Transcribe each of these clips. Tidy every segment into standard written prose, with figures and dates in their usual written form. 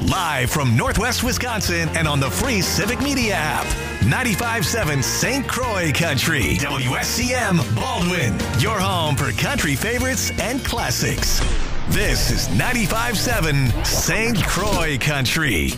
Live from Northwest Wisconsin and on the free Civic Media app. 95.7 St. Croix Country. WSCM Baldwin. Your home for country favorites and classics. This is 95.7 St. Croix Country.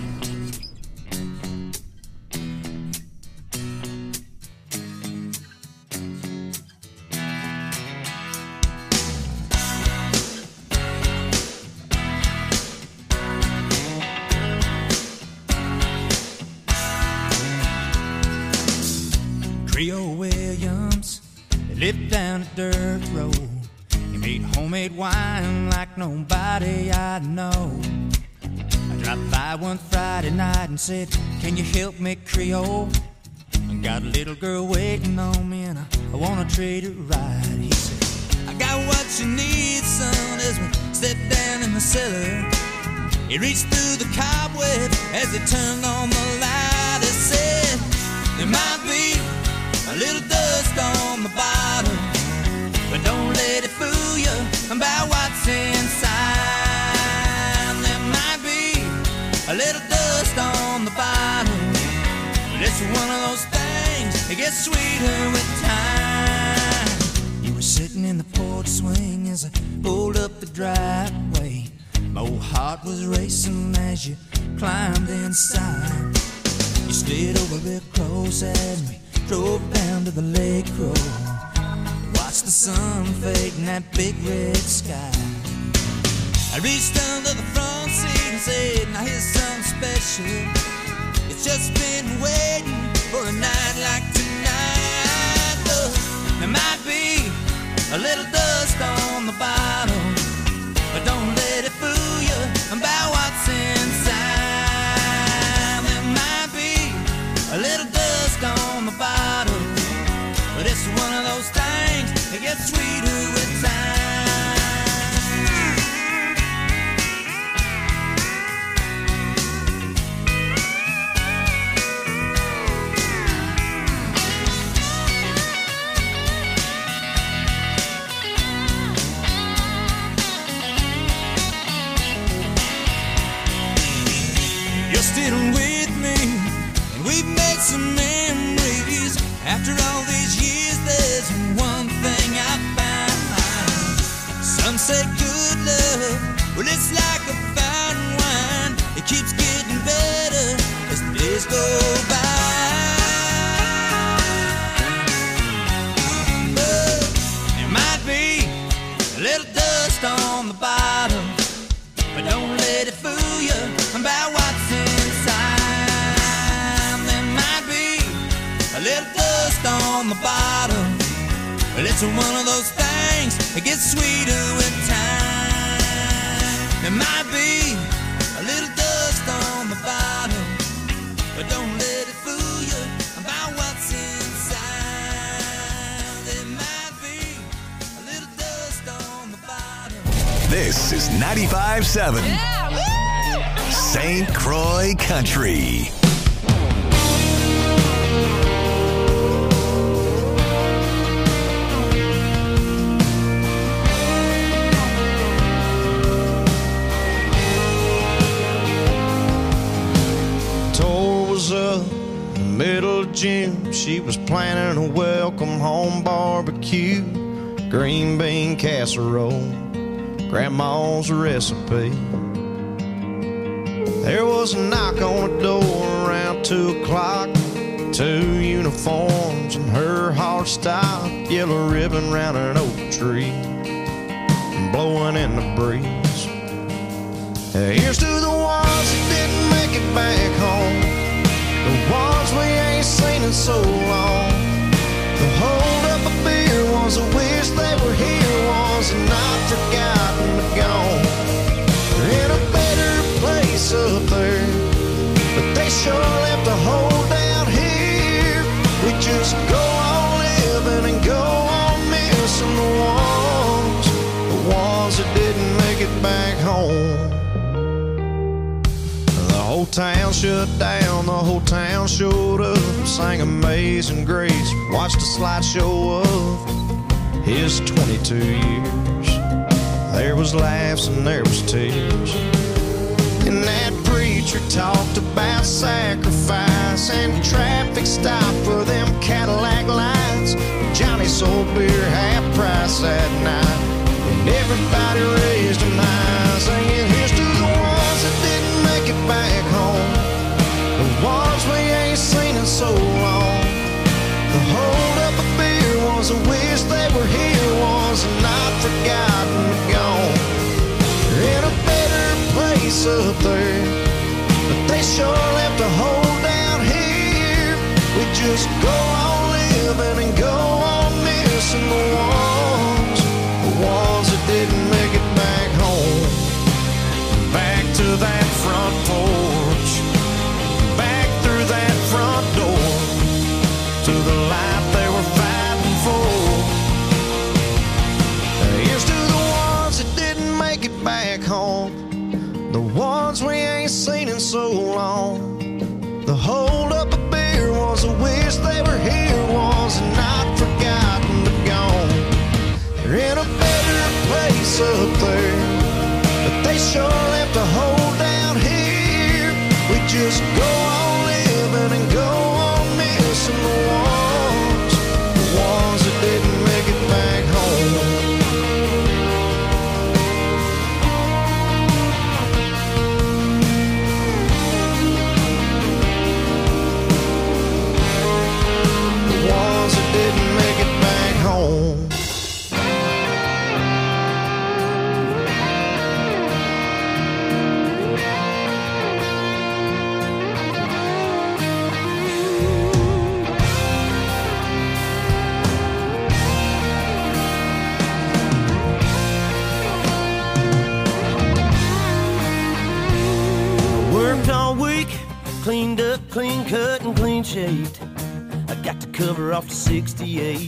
Creole Williams, they lived down a dirt road. He made homemade wine like nobody I know. I dropped by one Friday night and said, "Can you help me, Creole? I got a little girl waiting on me and I wanna treat her right." He said, "I got what you need, son," as we stepped down in the cellar. He reached through the cobweb as he turned on the light. He said, "There might be a little dust on the bottom, but don't let it fool you about what's inside. There might be a little dust on the bottom, but it's one of those things that gets sweeter with time." You were sitting in the porch swing as I pulled up the driveway. My old heart was racing as you climbed inside. You slid over real close as we drove down to the lake road. Watched the sun fade in that big red sky. I reached under the front seat and said, "Now here's something special. It's just been waiting for a night like tonight. Look, there might be a little dust on the bottom, but don't let it fool you about what's inside. There might be a little dust on the bottom, but it's one of those things that gets sweeter with time." You're still with me, and we've made some memories. After all these years, there's one thing I found. Some say good love, well, it's like a fine wine. It keeps getting better as the days go by. But there might be a little dust on the bottom, but don't let it fool you about what's inside. There might be a little dust on the bottom, but it's one of those things that gets sweeter with time. There might be a little dust on the bottom, but don't let it fool you about what's inside. There might be a little dust on the bottom. This is 95.7 St. Croix Country. Middle of June, she was planning a welcome home barbecue, green bean casserole, grandma's recipe. There was a knock on the door around 2 o'clock, 2 uniforms and her heart stopped, yellow ribbon round an oak tree, blowing in the breeze. Here's to the ones that didn't make it back home, the ones we ain't seen in so long. The hold up a beer ones that wish they were here, ones that not forgotten but gone. They're in a better place up there, but they sure left a hole down here. We just go on living and go on missing the ones that didn't make it back home. The whole town shut down, the whole town showed up, sang Amazing Grace, watched a slideshow of his 22 years. There was laughs and there was tears, and that preacher preacher talked about sacrifice and traffic stop for them Cadillac lights. Johnny sold beer half price that night, and everybody raised them high, singing, here's to the ones that didn't make it back home, the ones we ain't seen in so long. The hold up a beer was a wish they were here, was not forgotten or gone. They're in a better place up there, but they sure left a hole down here. We just go on living and go on missing the ones that didn't make it back home. Back to that front porch, back through that front door, to the life they were fighting for. Here's to the ones that didn't make it back home, the ones we ain't seen in so long. The hold up a beer was a wish they were here, was not forgotten but gone. They're in a better place up there, but they sure left a hole down here. We just go on living and go on missing the ones that didn't make it back home. Didn't make it back home. Worked all week, cleaned up, clean cut, and clean shaved. I got to cover off the 68.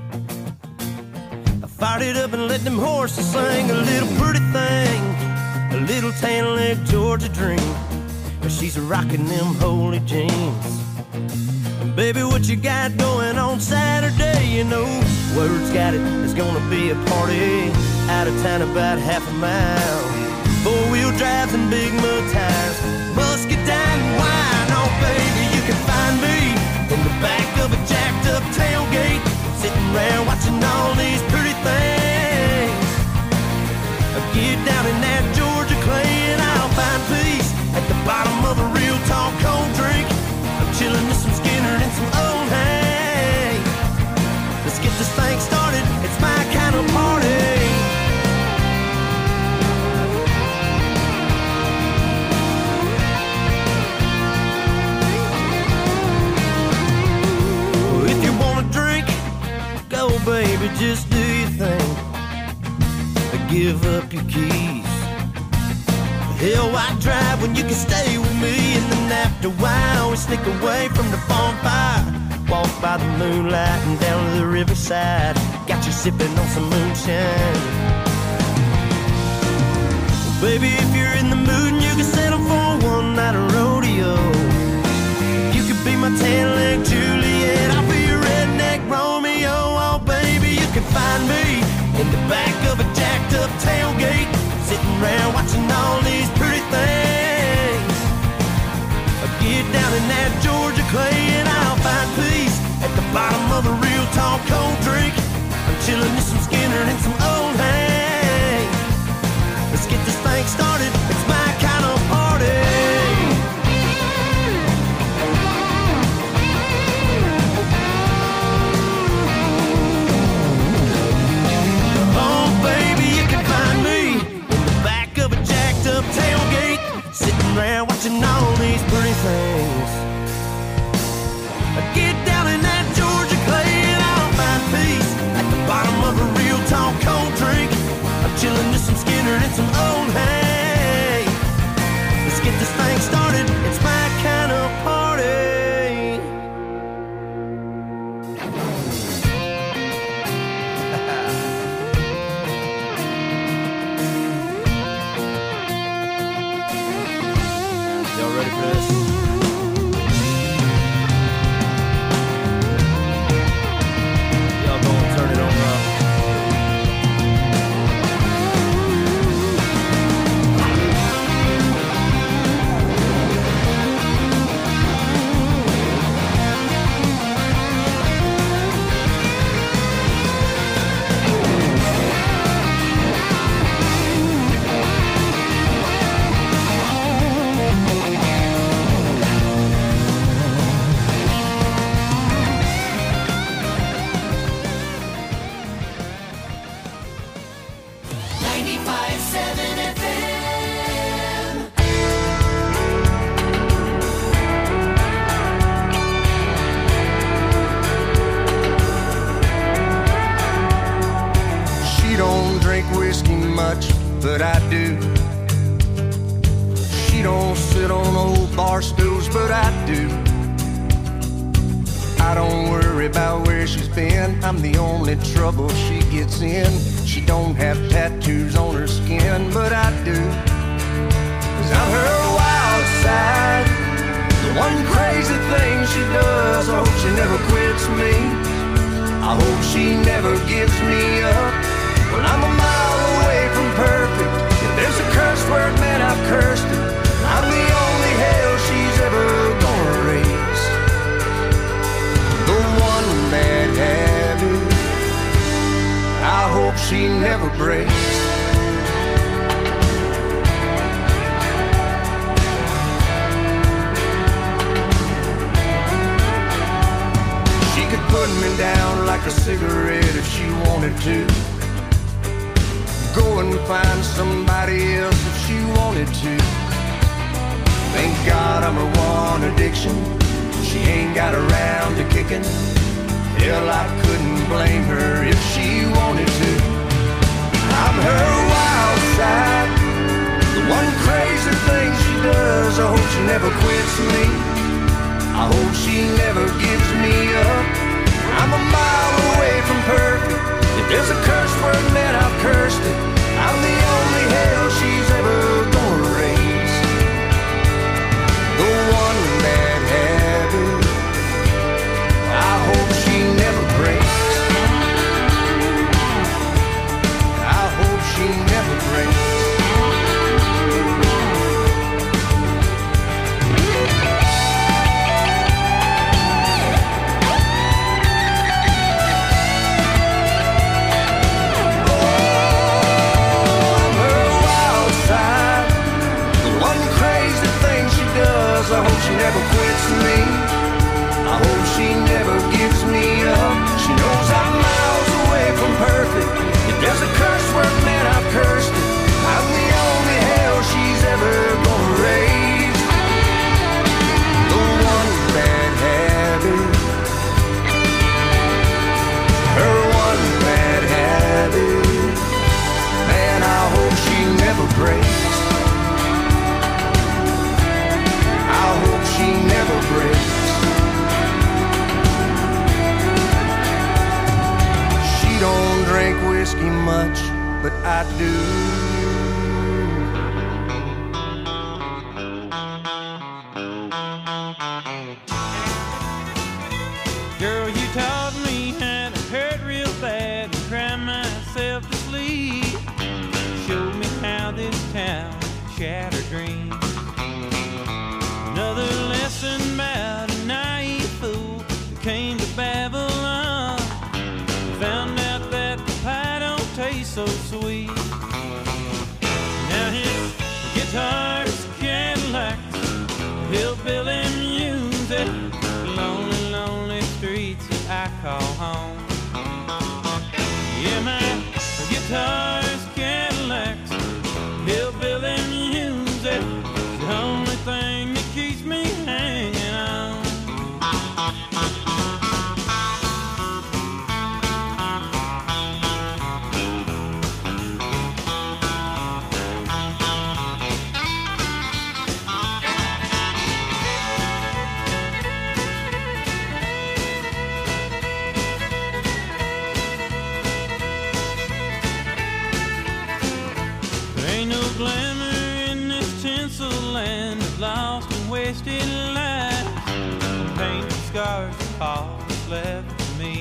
I fired it up and let them horses sing a little pretty thing, a little tan-leg Georgia dream. But she's rocking them holy jeans. And baby, what you got going on Saturday? You know, word's got it, there's gonna be a party out of town about half a mile. Four-wheel drives and big mud tires, muscadine and wine. Oh baby, you can find me in the back of a jacked up tailgate, sitting around watching all these pretty things. Get down in that Georgia clay and I'll find peace at the bottom of a real tall cold drink. I'm chilling with some Skinner and some old hay. Let's get this thing started, it's my kind of party. Baby, just do your thing, give up your keys. Hell, why drive when you can stay with me? And then after a while we sneak away from the bonfire, walk by the moonlight and down to the riverside. Got you sipping on some moonshine. Well, baby, if you're in the mood and you can settle for one night of rodeo, you could be my tan-leg Juliet, I'll be your redneck Romeo. Oh baby, you can find me in the back of a jacked up tailgate, sitting around watching all these pretty things. I get down in that Georgia clay and I'll find peace at the bottom of a real tall cold drink. I'm chilling with some Skinner and some old hay. Let's get this thing started, it's my kind of party. Tailgate, sitting around watching all these pretty things. I get down in that Georgia clay and I'll find peace at the bottom of a real tall cold drink. I'm chilling with some Skinner and some old hay. Let's get this thing started, it's my kind of party. Ready for this? Y'all gonna turn it on up. on old bar stools, but I do. I don't worry about where she's been. I'm the only trouble she gets in. She don't have tattoos on her skin, but I do. 'Cause I'm her wild side, the one crazy thing she does. I hope she never quits me. I hope she never gives me up. Well, I'm a mile away from perfect. If there's a curse word, man, I've cursed it. I'm the only hell she's ever gonna raise. The one bad habit I hope she never breaks. She could put me down like a cigarette if she wanted to. Go and find somebody else if she wanted to. Thank God I'm her one addiction. She ain't got around to kicking. Hell, I couldn't blame her if she wanted to. I'm her wild side, the one crazy thing she does. I hope she never quits me. I hope she never gives me up. I'm a mile away from perfect. If there's a curse word, man, I've cursed it. I'm the only hell she's ever gonna raise. The one bad habit I hope she never breaks. I hope she never breaks. I hope she never quits me. I hope she never gives me up. She knows I'm miles away from perfect. If there's a curse word, man, I've cursed it. I'm the only hell she's ever gonna raise. The one bad habit, her one bad habit, man, I hope she never breaks. I hope she never breaks. She don't drink whiskey much, but I do. Girl, you taught me how to hurt real bad and cry myself to sleep. Showed me how this town shattered dreams. Another lesson about a naive fool who came to Babylon. Found out that the pie don't taste so sweet. Now his guitar's Cadillacs, hillbilly music, lonely, lonely streets that I call home. Yeah, my guitar's Cadillacs, hillbilly music, the only thing that keeps me hanging on. There ain't no glamour in this tinsel land of lost and wasted lives. Painted scars of all that's left for me.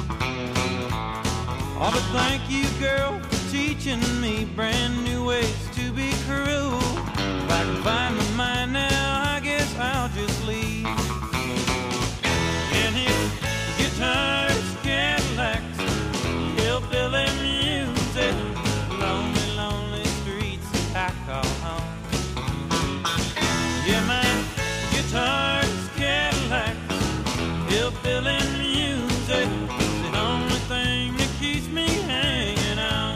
Oh, but thank you, girl, for teaching me brand new ways to be cruel. If I can find my mind now, I guess I'll just leave. And his guitar's Cadillacs, hillbilly music, lonely, lonely streets that I call home. Yeah, my guitar's Cadillacs, hillbilly music, the only thing that keeps me hanging on.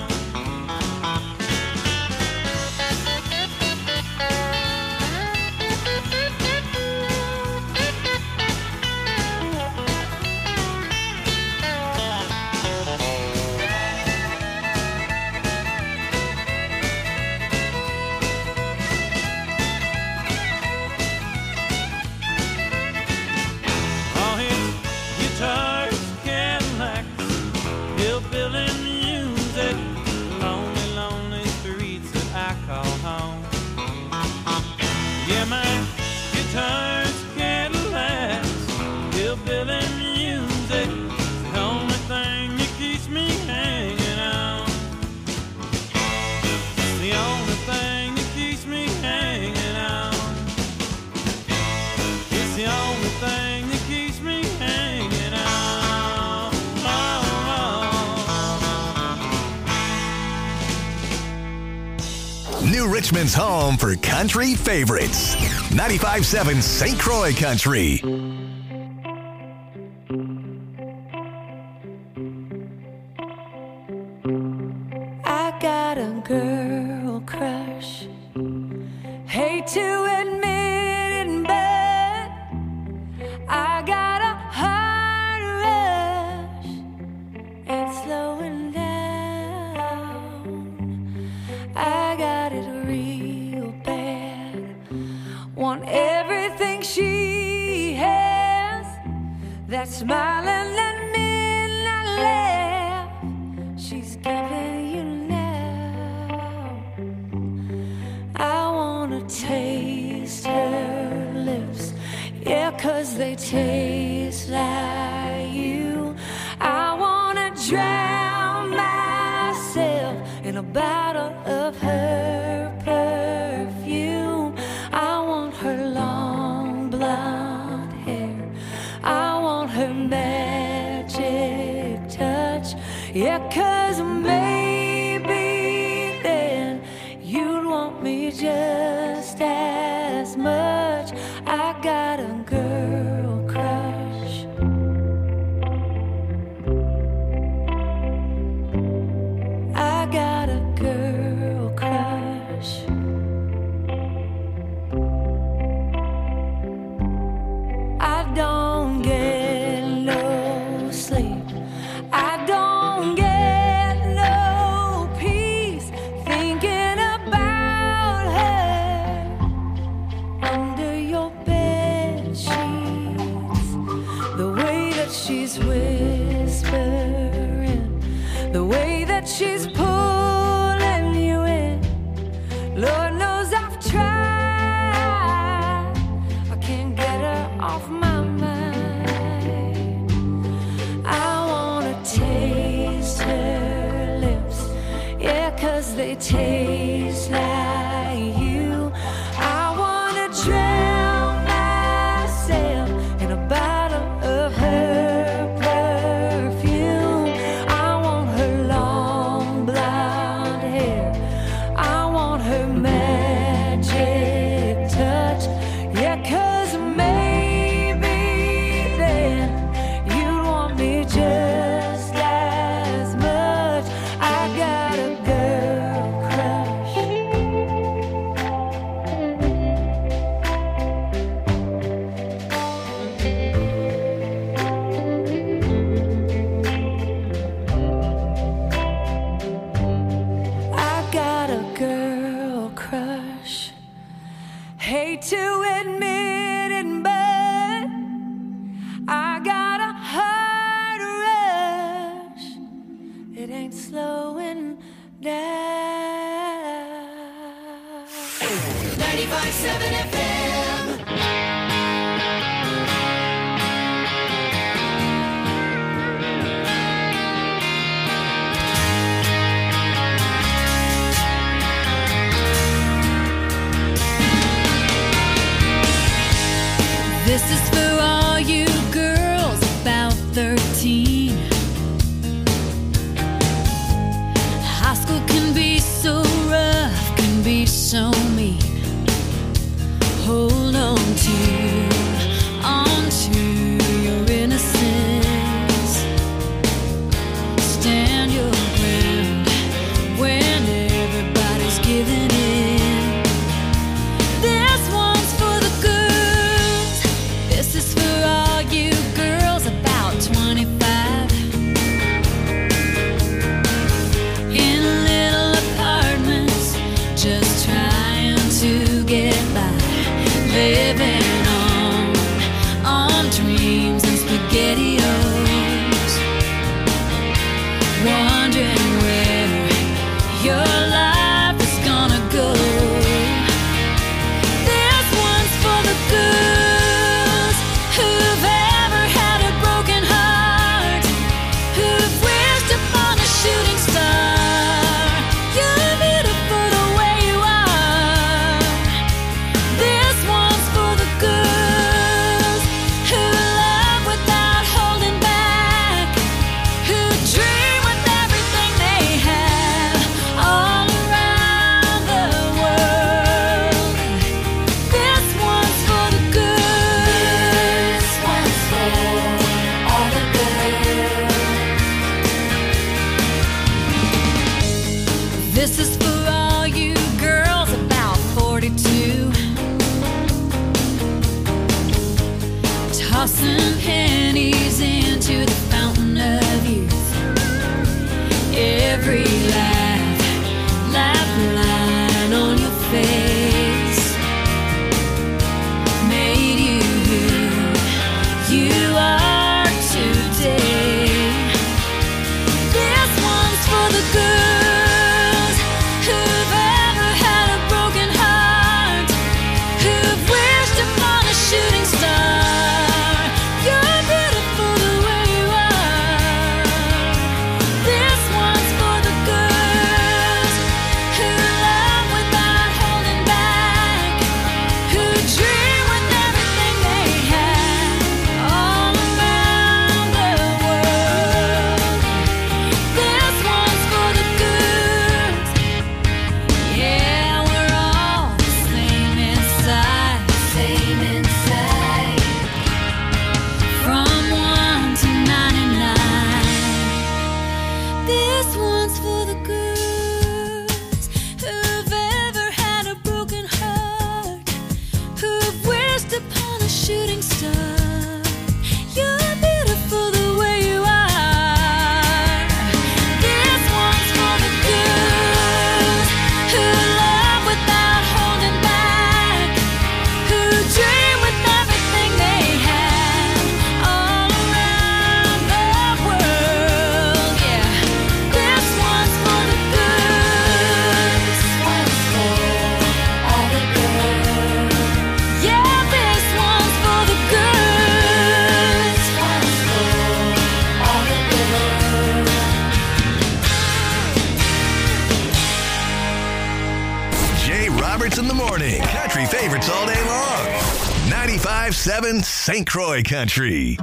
Richmond's home for country favorites. 95.7 St. Croix Country. I got a girl crush. Hate to admit it, but I got a heart rush. It's slowing down. I got it real bad. Want everything she has. That smiling and midnight laugh she's giving you now. I wanna taste her lips, yeah, 'cause they taste like you. I wanna drown myself in a bottle of her perfume. I want her long blonde hair, I want her magic touch, yeah, 'cause maybe then you'd want me just as much. I got a girl crush. I got a girl crush. I don't get no sleep. I don't get no peace thinking about her under your bed sheets. The way that she's whispering, the way that she's pulling you in. Lord knows I've tried. I can't get her off my mind. I wanna taste her lips, yeah, 'cause they taste like you. I wanna drown myself in a bottle of her perfume. I want her long blonde hair, I want her magic touch, yeah, 'cause maybe then you'd want me just as much. I got a girl crush. I got a girl crush. Hate to admit it, but I got a heart rush. It ain't slowing down. 95.7 FM. This is for all you girls about 13. High school can be so rough, can be so mean. Hold on to your innocence. Stand your ground when everybody's giving in. This one's for the girls. This is for all you girls about 25. In little apartments, just trying to get by, living on tossing pennies into the fountain of youth. Every laugh line on your face made you who you are today. This one's for the girls who've ever had a broken heart, who've wished upon a shooting star. You're beautiful the way you are. This one's for the girls who love without holding back, who dream with everything they have all around the world. This one's for the girls. Yeah, we're all the same inside, same inside. From 1 to 99. This one's for the girls who've ever had a broken heart, who've wished upon a shooting star. You're beautiful the way you are. This one's for the girls who love without holding back, who dream with everything they have all around the world. Yeah, this one's for the girls. One's for all the girls. Yeah, this one's for the girls. One's for all the girls. Jay Roberts in the morning. Country favorites all day long. 95.7 St. Croix Country.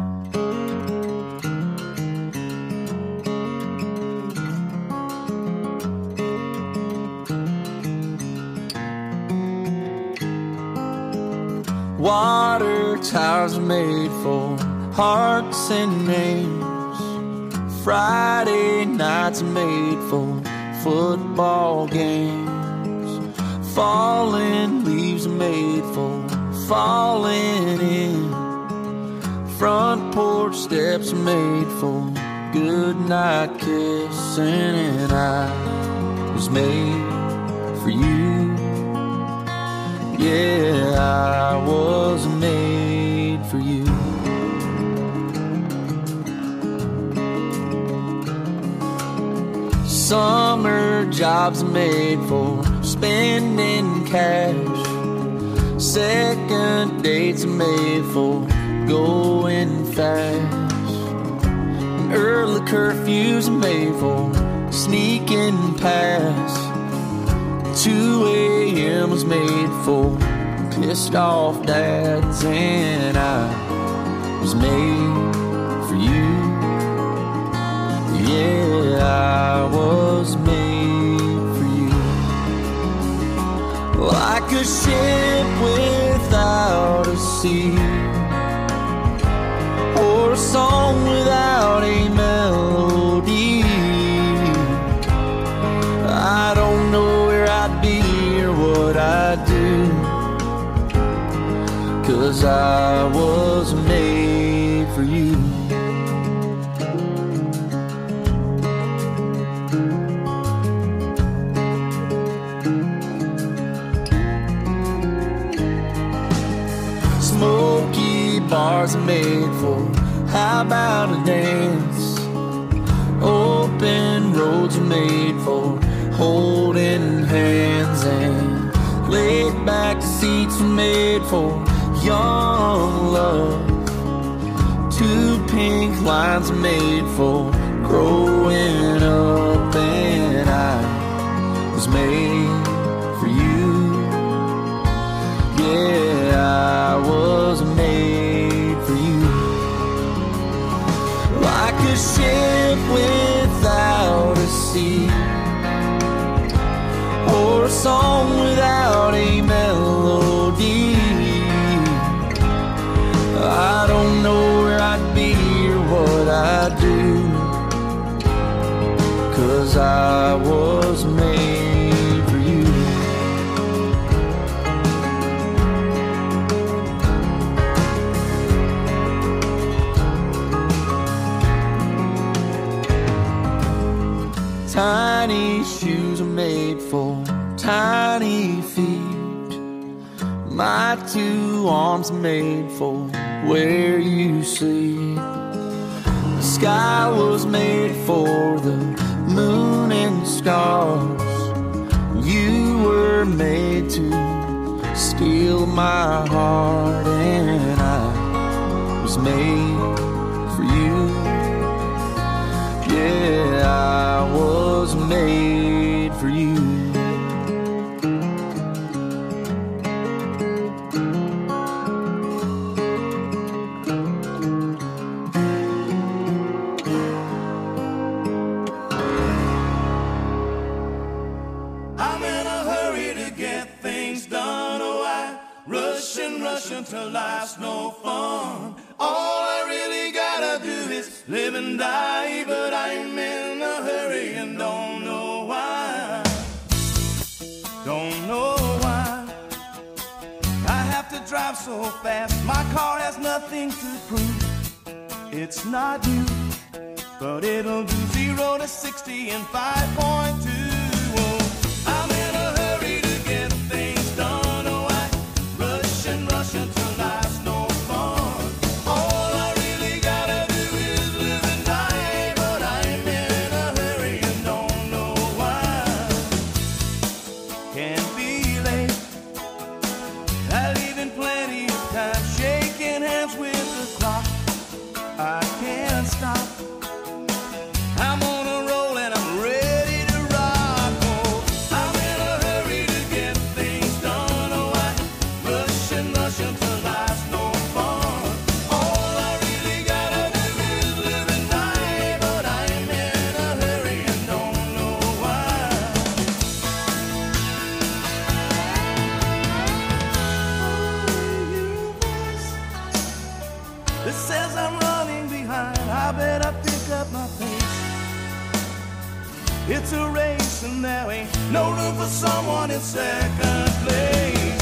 Water towers are made for hearts and names. Friday nights are made for football games. Falling leaves are made for falling in. Front porch steps are made for good night kissing. And I was made for you. Yeah, I was made for you. Summer jobs are made for spending cash. Second dates are made for going fast. And early curfews are made for sneaking past. 2 a.m. was made for pissed off dads. And I was made for you. Yeah, I was made for you. Like a ship without a sea, or a song without a melody. I don't know where I'd be or what I'd do, 'cause I was made for you. Smoky bars are made for how about a dance? Open roads are made for holding hands, and laid back seats are made for young love. 2 pink lines are made for growing up, and I was made for you. Yeah, I was made for you. Like a ship without a sea, or a song without a melody. I don't know where I'd be or what I'd do, 'cause I was made for you. Tiny shoes are made for tiny feet. My two arms made for where you sleep. The sky was made for the moon and stars. You were made to steal my heart, and I was made for you. Yeah, I was made for you. I'm in a hurry to get things done. Oh, I rush and rush until life's no fun. All I really gotta do is live and die, but I'm in a hurry and don't know why. Don't know why I have to drive so fast. My car has nothing to prove. It's not you, but it'll do 0 to 60 in 5.2. I'm in a hurry to get things done. Oh, I rush and rush until life's no fun. All I really gotta do is live and die, but I'm in a hurry and don't know why. Can't be late. I leave in plenty of time, shaking hands with the clock. I can't stop. I'm on a roll and I'm ready to rock. Oh, I'm in a hurry to get things done. Oh, I rush and rush until life's no fun. All I really gotta do is live and die, but I'm in a hurry and don't know why. It says I'm running behind. I better pick up my pace. It's a race and there ain't no room for someone in second place.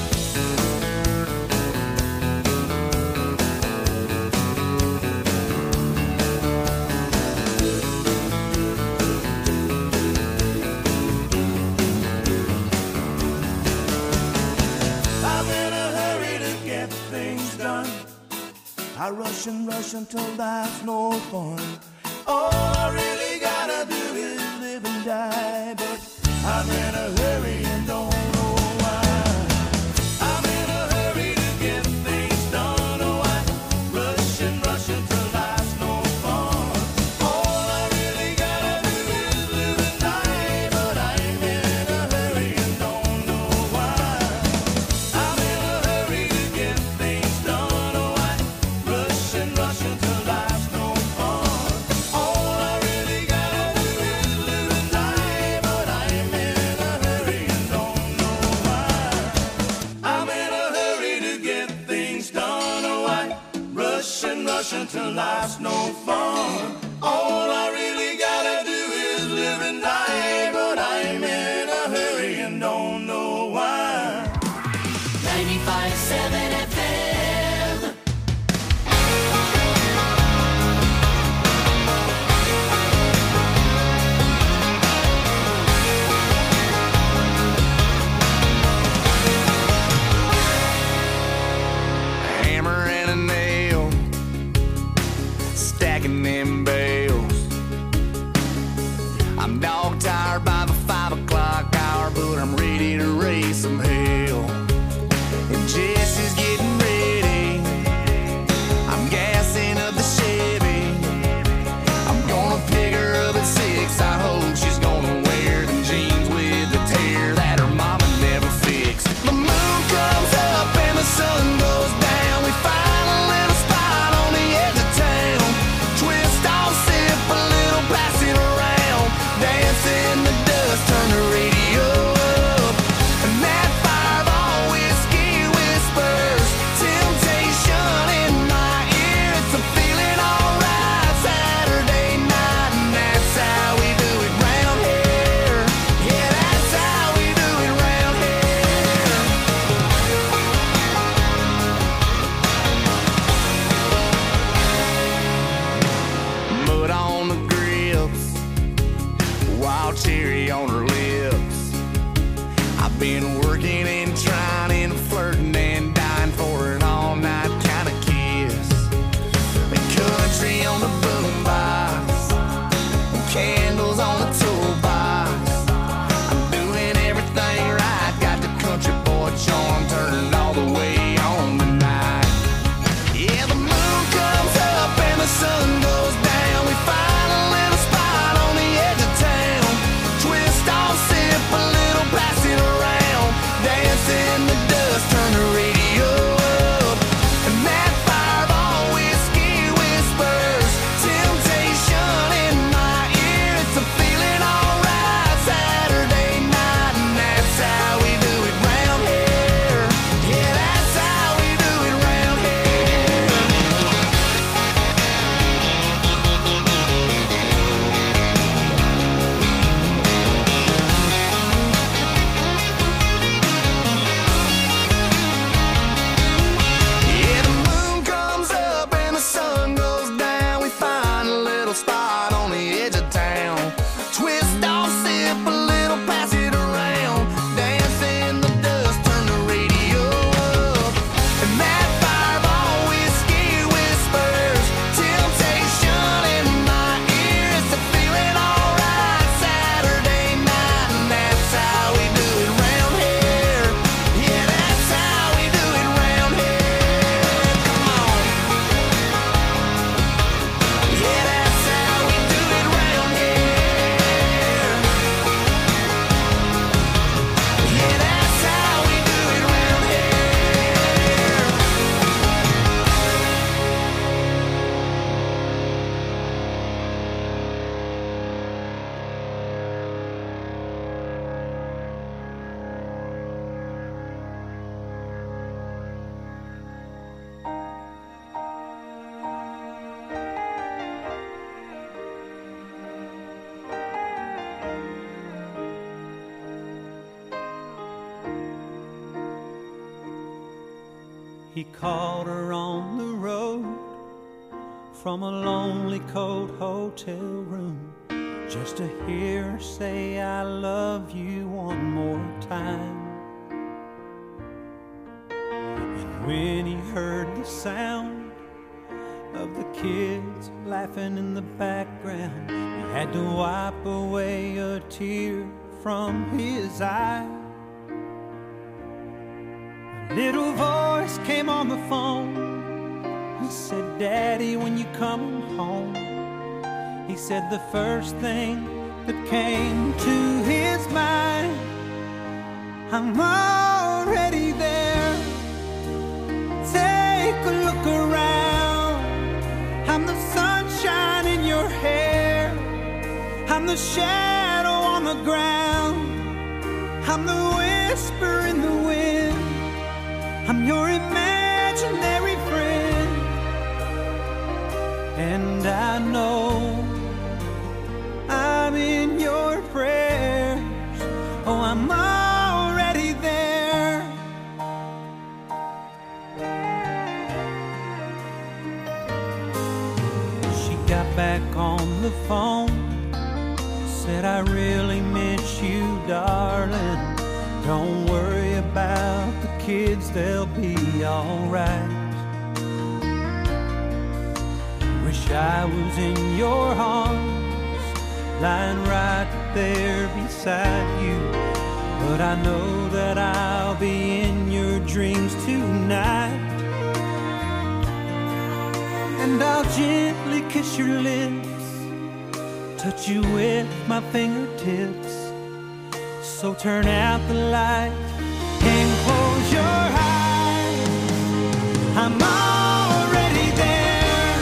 I'm in a hurry to get things done. I rush and rush until life's no fun. All I really gotta do is live and die, but I'm in a hurry and don't know why. I'm in a hurry to get things done. Oh, I rush and rush until life's no fun. All I really gotta do is live and die, but I'm in a hurry and don't know why. I'm in a hurry to get things done. Oh, I rush and rush until life's no fun. All I really gotta do is live and die, but I'm in a hurry and don't know why. I'm in a hurry to get things done. Oh, I rush and rush until life's no fun. All I really gotta do is live and die, but I'm in a hurry and don't know why. 95.7 FM. Hammer and a nail, stacking them bales. I'm dog tired by the 5 o'clock hour, but I'm ready to raise some hell. And Jesse's getting ready. I'm gassing up the Chevy. I'm gonna pick her up at 6. I hope she's gonna wear them jeans with the tear that her mama never fixed. The moon comes up and the sun goes down. We finally He called her on the road from a lonely, cold hotel room, just to hear her say, I love you one more time. And when he heard the sound of the kids laughing in the background, he had to wipe away a tear from his eye. A little voice came on the phone. He said, Daddy, when you coming home? He said the first thing that came to his mind, I'm already there. Take a look around. I'm the sunshine in your hair. I'm the shadow on the ground. I'm the whisper in the wind. I'm your imaginary friend. And I know I'm in your prayers. Oh, I'm already there. She got back on the phone, said, I really miss you, darling. Don't worry about the kids, they'll be alright. Wish I was in your arms, lying right there beside you. But I know that I'll be in your dreams tonight. And I'll gently kiss your lips, touch you with my fingertips. So turn out the light and close your eyes. I'm already there.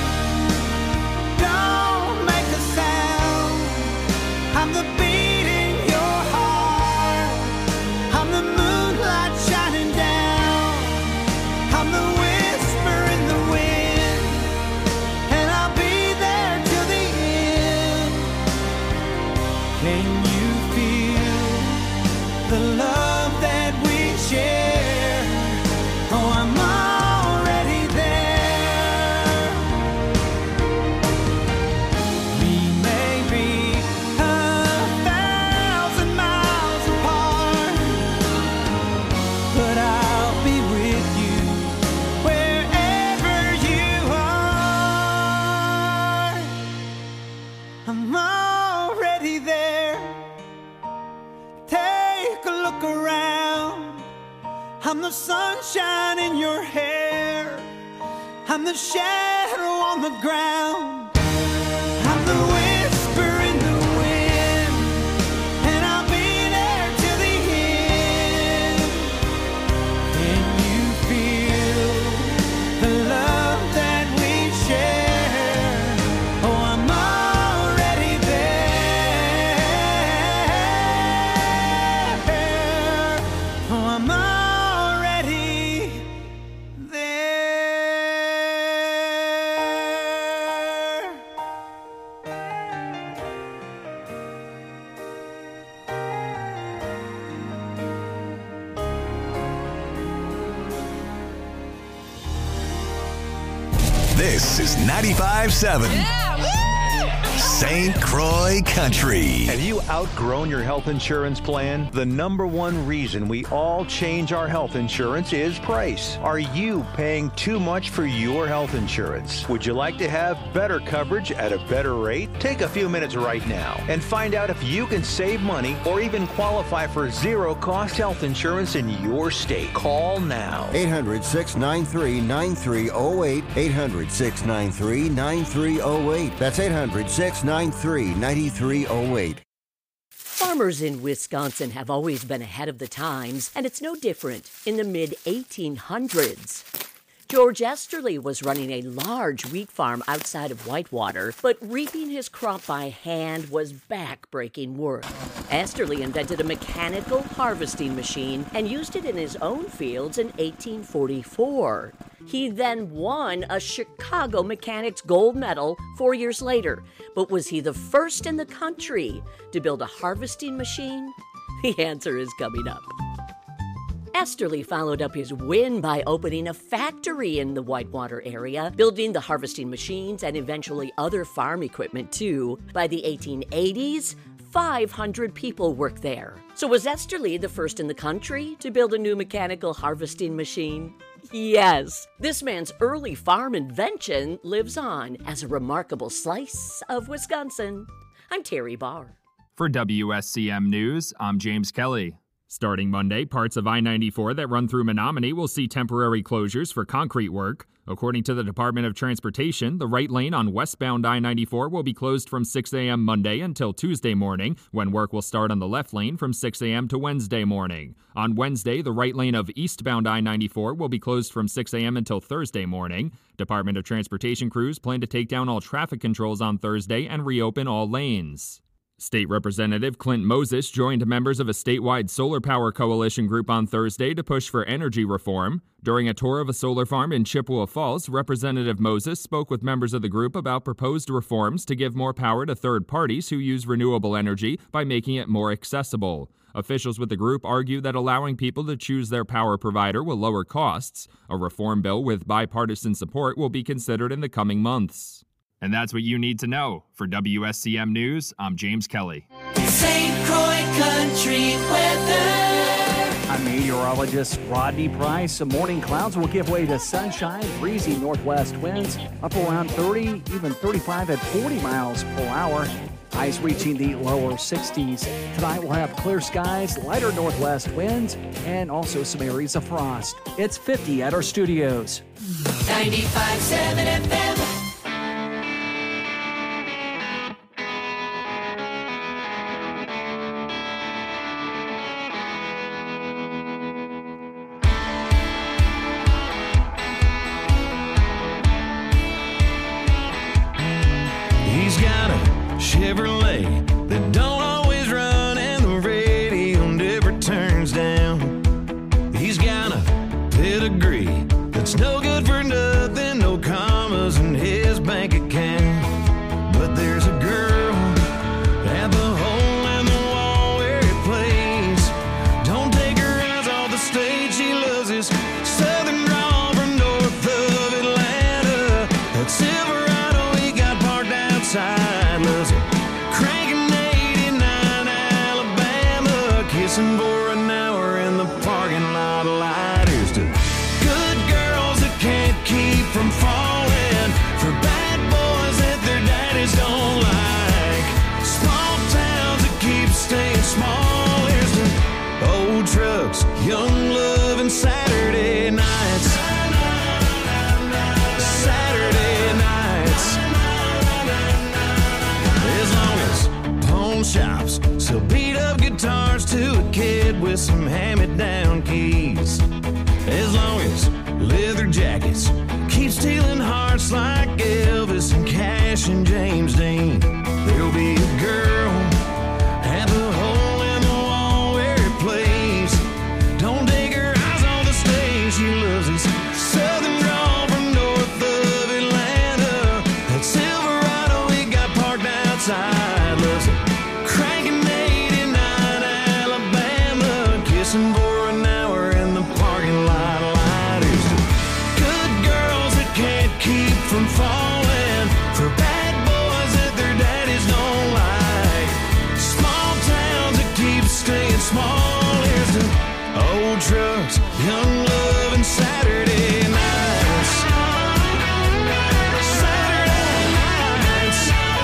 Don't make a sound. I'm the beat in your heart. I'm the moonlight shining down. I'm the whisper in the wind. And I'll be there till the end. Can you feel the love that we share? Oh, I'm already there. We may be 1,000 miles apart, but I'll be with you wherever you are. I'm already there. Take a look around. I'm the sunshine in your hair. I'm the shadow on the ground. I'm the whisper in the wind. And I'll be there till the end. Can you feel the love that we share? Oh, I'm already there. Oh, I'm already there. This is 95.7 St. Croix Country. Have you outgrown your health insurance plan? The number one reason we all change our health insurance is price. Are you paying too much for your health insurance? Would you like to have better coverage at a better rate? Take a few minutes right now and find out if you can save money or even qualify for zero-cost health insurance in your state. Call now. 800-693-9308. 800-693-9308. That's 800-693-9308. Farmers in Wisconsin have always been ahead of the times, and it's no different in the mid-1800s. George Esterly was running a large wheat farm outside of Whitewater, but reaping his crop by hand was back-breaking work. Esterly invented a mechanical harvesting machine and used it in his own fields in 1844. He then won a Chicago Mechanics Gold Medal 4 years later. But was he the first in the country to build a harvesting machine? The answer is coming up. Esterly followed up his win by opening a factory in the Whitewater area, building the harvesting machines and eventually other farm equipment too. By the 1880s, 500 people worked there. So was Esterly the first in the country to build a new mechanical harvesting machine? Yes. This man's early farm invention lives on as a remarkable slice of Wisconsin. I'm Terry Barr. For WSCM News, I'm James Kelly. Starting Monday, parts of I-94 that run through Menominee will see temporary closures for concrete work. According to the Department of Transportation, the right lane on westbound I-94 will be closed from 6 a.m. Monday until Tuesday morning, when work will start on the left lane from 6 a.m. to Wednesday morning. On Wednesday, the right lane of eastbound I-94 will be closed from 6 a.m. until Thursday morning. Department of Transportation crews plan to take down all traffic controls on Thursday and reopen all lanes. State Representative Clint Moses joined members of a statewide solar power coalition group on Thursday to push for energy reform. During a tour of a solar farm in Chippewa Falls, Representative Moses spoke with members of the group about proposed reforms to give more power to third parties who use renewable energy by making it more accessible. Officials with the group argue that allowing people to choose their power provider will lower costs. A reform bill with bipartisan support will be considered in the coming months. And that's what you need to know. For WSCM News, I'm James Kelly. St. Croix Country Weather. I'm meteorologist Rodney Price. Some morning clouds will give way to sunshine, breezy northwest winds up around 30, even 35 at 40 miles per hour. Highs reaching the lower 60s. Tonight we'll have clear skies, lighter northwest winds, and also some areas of frost. It's 50 at our studios. 95.7 FM. He's got a Chevrolet that don't always run, and the radio never turns down. He's got a pedigree that's no good for nothing, no commas in his bank account. But there's a girl at the hole in the wall where he plays. Don't take her eyes off the stage, she loves his southern drawl from north of Atlanta. That Silverado he got parked outside, loves it cranking 89 Alabama, kissing for an hour in the parking lot light. Here's to good girls that can't keep from falling, for bad boys that their daddies don't like, small towns that keep staying small. Here's to old trucks, young love, and Saturday nights. Saturday nights. As long as pawn shops sell beat up guitars to a kid with some hand-me-down keys. As long as leather jackets keep stealing hearts like Elvis and Cash and James Dean, there'll be a girl at the hole in the wall where he plays. Don't take her eyes on the stage, she loves his southern drawl from north of Atlanta. That Silverado he got parked outside, loves it cranking 89 Alabama, kissing for an hour in the parking lot light. Here's to good girls that can't keep from falling, for bad boys that their daddies don't like, small towns that keep staying small. Here's to old trucks, young love, and Saturday nights. Saturday nights.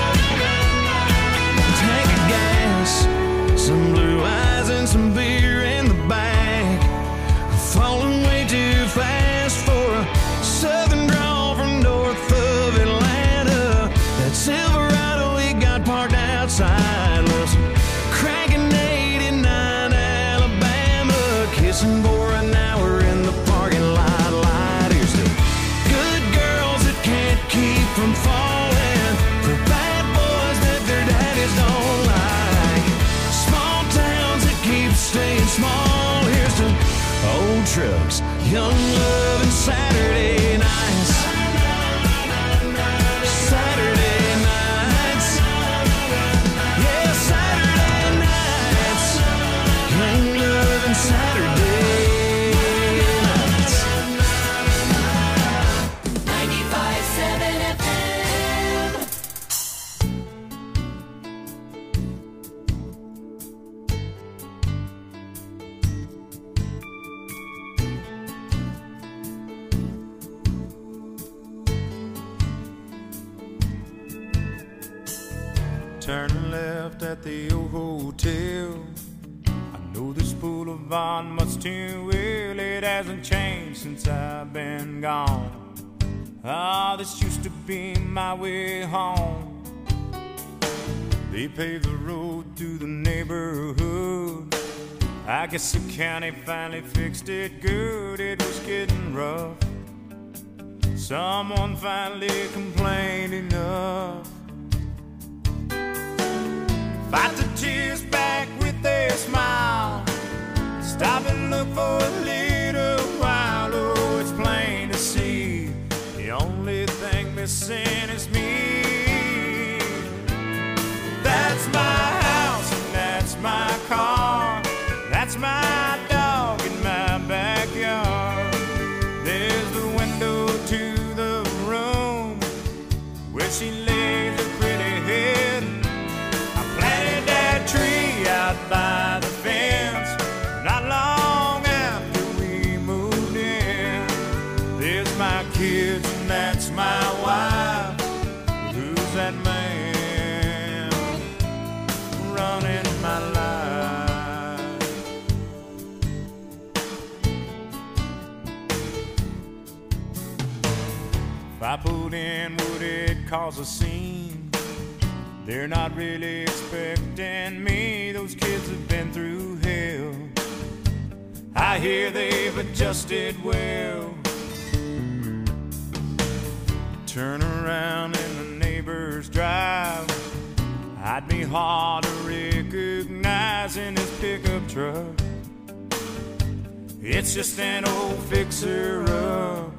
Tank of gas, some blue eyes, and some beer in the back. Falling way too fast for a southern drawl from north of Atlanta. That Silverado he got parked outside, loves cranking 89 Alabama, kissing for an hour in the parking lot light. Here's to good girls that can't keep from falling, for bad boys that their daddies don't like, small towns that keep staying small. Here's to old trucks, young love, and Saturday nights. Saturday nights. Yeah, Saturday nights. Young love and Saturday turn left at the old hotel. I know this boulevard much too well. It hasn't changed since I've been gone. Ah, this used to be my way home. They paved the road through the neighborhood. I guess the county finally fixed it good. It was getting rough. Someone finally complained enough. Fight the tears back with a smile. Stop and look for a little while. Oh, it's plain to see the only thing missing is me. That's my house and that's my car. That's my dog in my backyard. There's the window to the room where she lays her pretty head. I planted that tree out by the fence not long after we moved in. There's my kids and that's my wife. Who's that man running my life? If I put in, would it cause a scene? They're not really expecting me. Those kids have been through hell. I hear they've adjusted well. Turn around in the neighbor's drive. I'd be hard to recognize in his pickup truck. It's just an old fixer-up.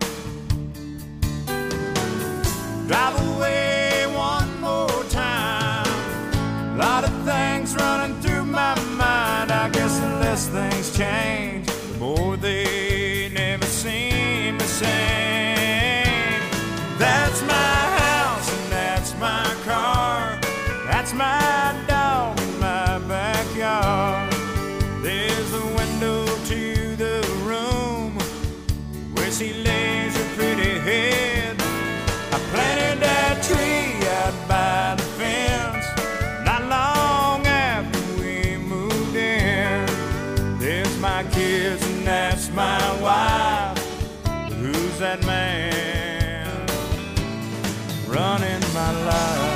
Drive away one more time. A lot of things running through my mind. I guess the less things change, the more they never seem the same. That's my house and that's my car. That's my dog in my backyard. There's the window to the room where she lays her pretty head. I planted that tree out by the fence not long after we moved in. There's my kids and that's my wife. Who's that man running my life?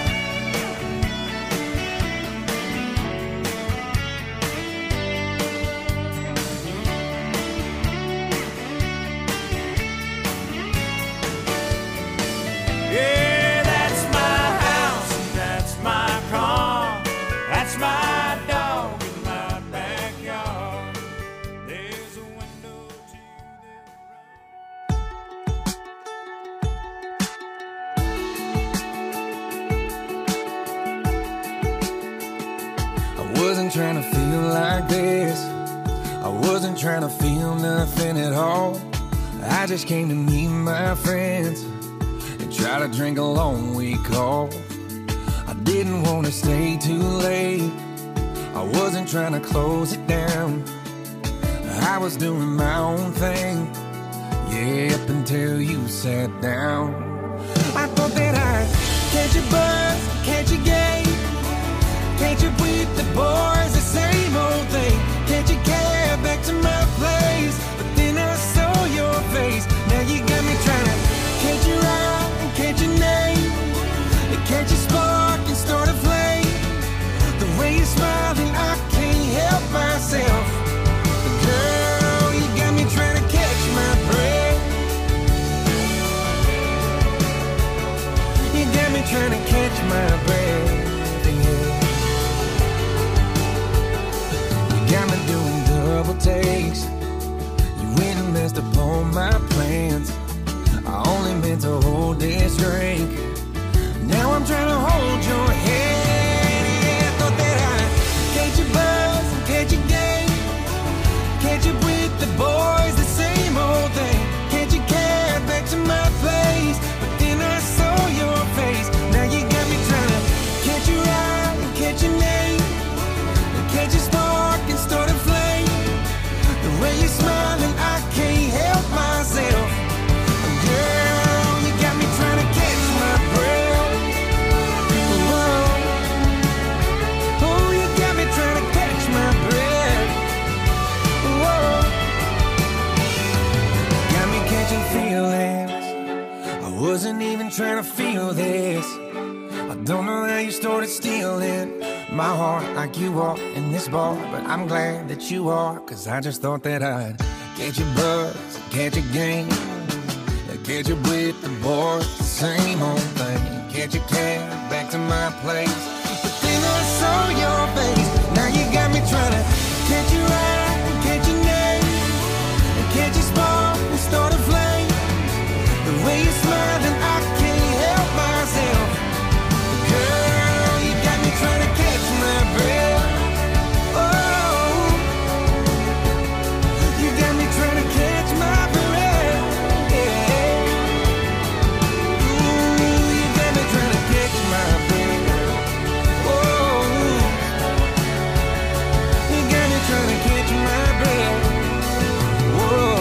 Yeah, that's my house and that's my car. That's my dog in my backyard. There's a window to I wasn't trying to feel like this. I wasn't trying to feel nothing at all. I just came to meet my friends and try to drink a long week off. I didn't want to stay too late. I wasn't trying to close it down. I was doing my own thing, yeah, up until you sat down. I thought that I'd catch a buzz, catch a game, catch up with the boys, the same old thing. Catch a cab back to my place, but then I saw your face. Now you got me trying to catch your eye and catch your name, and catch a spark and start a flame. The way you're smiling, I can't help myself. Girl, you got me trying to catch my breath. You got me trying to catch my breath. Yeah. You got me doing double takes. You went and messed up all my plans. I only meant to hold this drink. Now I'm trying to hold your hand. Yeah, I thought that I'd catch a buzz and catch a game, catch up with the boys, the same old thing. Catch a cab back to my place, but then I saw your face. Now you got me trying to catch your eye and catch your name, and catch a spark and start a flame. The way you're smiling, I can't help myself. Girl, you got me trying to catch my Wasn't even trying to feel this. I don't know how you started stealing my heart like you are in this bar, but I'm glad that you are, 'cause I just thought that I'd catch your buzz, catch your game, catch up with the boys, the same old thing, catch your cab back to my place. But then I saw your face, now you got me trying to catch your eye and catch your name, and catch your spark and start a flame. The way you're smiling, I can't help myself. Girl, you got me trying to catch my breath. Oh, you got me trying to catch my breath. Yeah. Ooh, you got me trying to catch my breath. Oh, you got me trying to catch my breath. Whoa.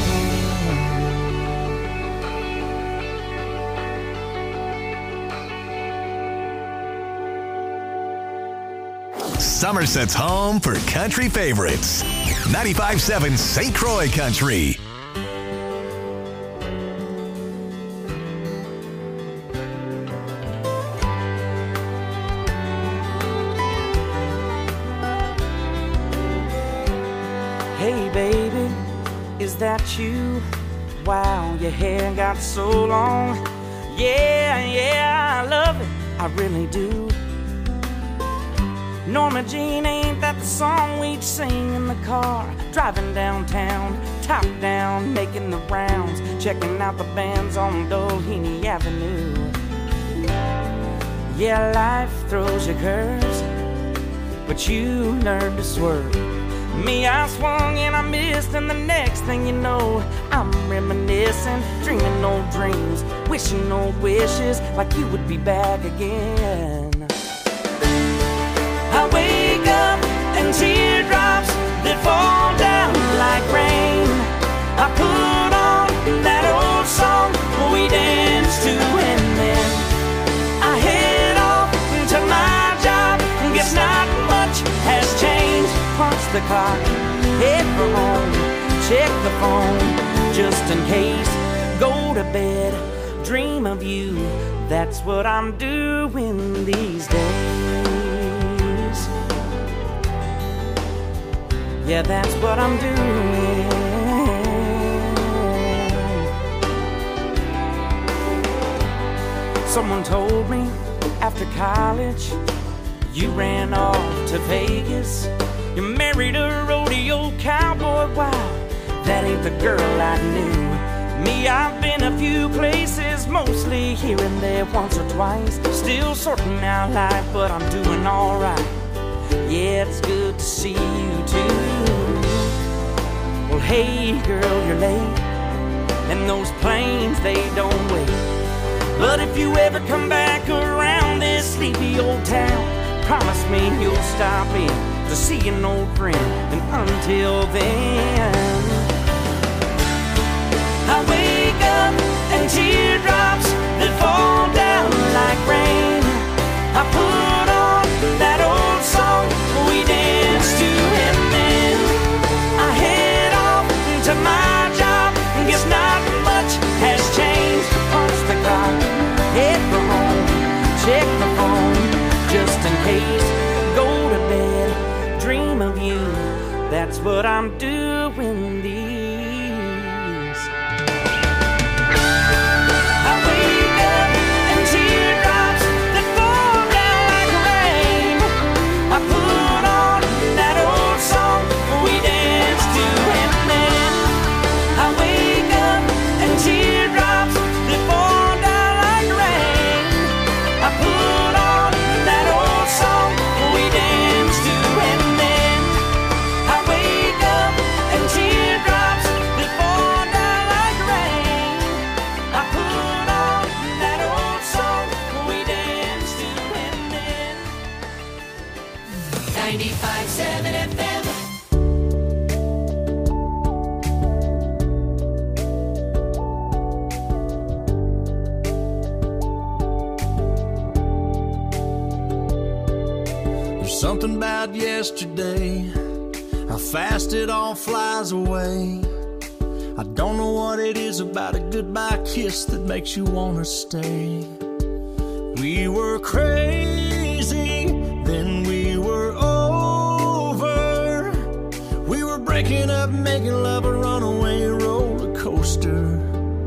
Somerset's home for country favorites. 95.7 St. Croix Country. Hey baby, is that you? Wow, your hair got so long. Yeah, I love it, I really do. Norma Jean, ain't that the song we'd sing in the car? Driving downtown, top down, making the rounds, checking out the bands on Doheny Avenue. Yeah, life throws you curves, but you learn to swerve. Me, I swung and I missed, and the next thing you know, I'm reminiscing, dreaming old dreams, wishing old wishes, like you would be back again. I wake up and teardrops that fall down like rain. I put on that old song we danced to, and then I head off to my job. Guess not much has changed. Punch the clock, head for home, check the phone just in case. Go to bed, dream of you. That's what I'm doing these days. Yeah, that's what I'm doing. Someone told me after college you ran off to Vegas. You married a rodeo cowboy. Wow, that ain't the girl I knew. Me, I've been a few places, mostly here and there, once or twice. Still sorting out life, but I'm doing alright. Yeah, it's good to see you too. Well, hey girl, you're late, and those planes, they don't wait. But if you ever come back around this sleepy old town, promise me you'll stop in to see an old friend. And until then, I wake up and teardrops that fall down like rain. I put on that old song we danced to, and then I head off to my job. Guess not much has changed. Punch the clock, head for home, check the phone just in case. Go to bed, dream of you. That's what I'm doing these. I wake up and teardrops that fall down like rain. I put on that old song we danced to, and then I wake up and teardrops that fall down like rain. I put on that old song we danced to, and then I wake up and teardrops that fall down like rain. I put on that old song we danced to, and then 95.7 FM. There's something about yesterday, how fast it all flies away. I don't Don't know what it is about a goodbye kiss that makes you wanna stay. We were crazy, then we were over. We were breaking up, making love a runaway roller coaster.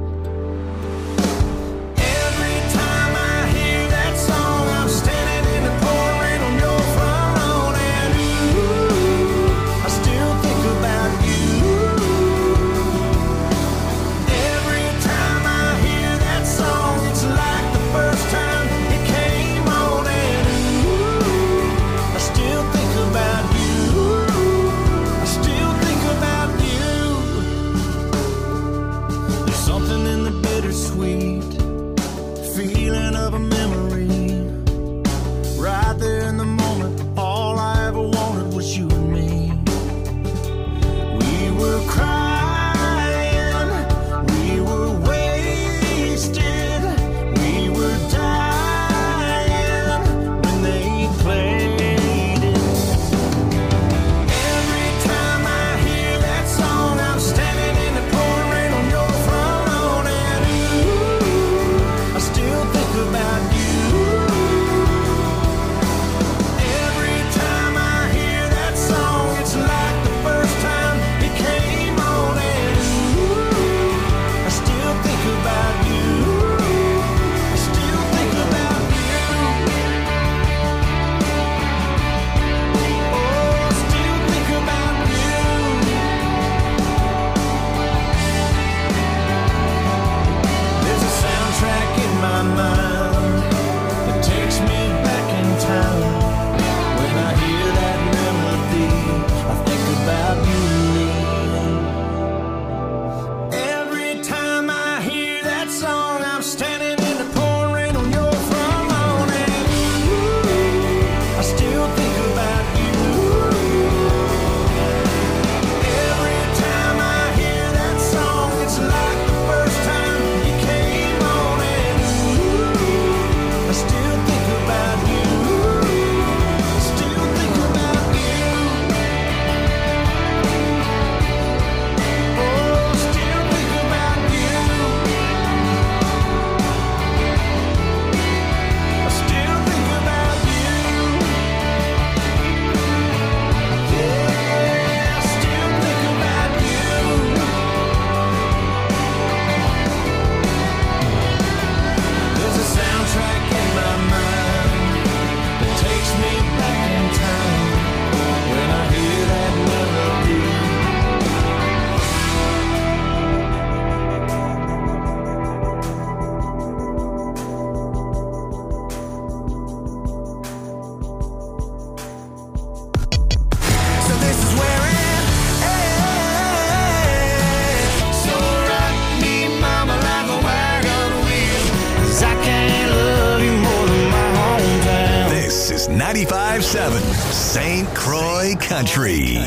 This is 95.7 St. Croix Country.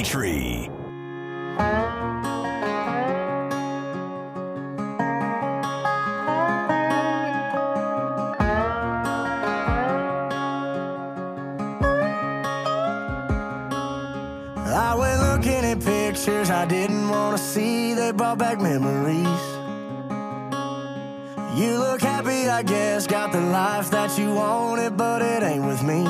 I went looking at pictures I didn't want to see. They brought back memories. You look happy, I guess, got the life that you wanted, but it ain't with me.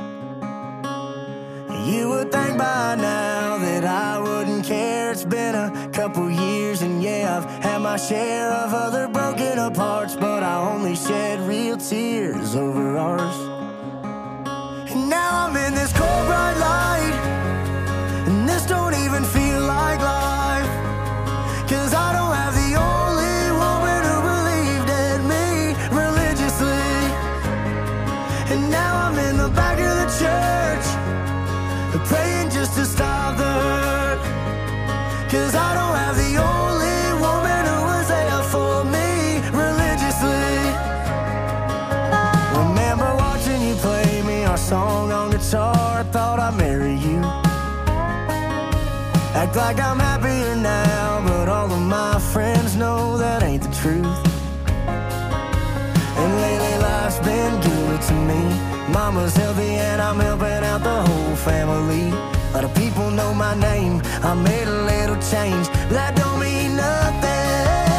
You would think by now that I wouldn't care. It's been a couple years, and yeah, I've had my share of other broken apart, but I only shed real tears over ours. And now I'm in this cold bright light, and this don't even feel like life, 'cause I don't have the only woman who believed in me religiously. And now I'm in the back of the church, praying just to stop the hurt, 'cause I don't have the only woman who was there for me religiously. Remember watching you play me our song on guitar, I thought I'd marry you. Act like I'm happier now, but all of my friends know that ain't the truth. And lately life's been good to me. Mama's healthy and I'm helping out the whole family. but the people know my name. I made a little change, that don't mean nothing.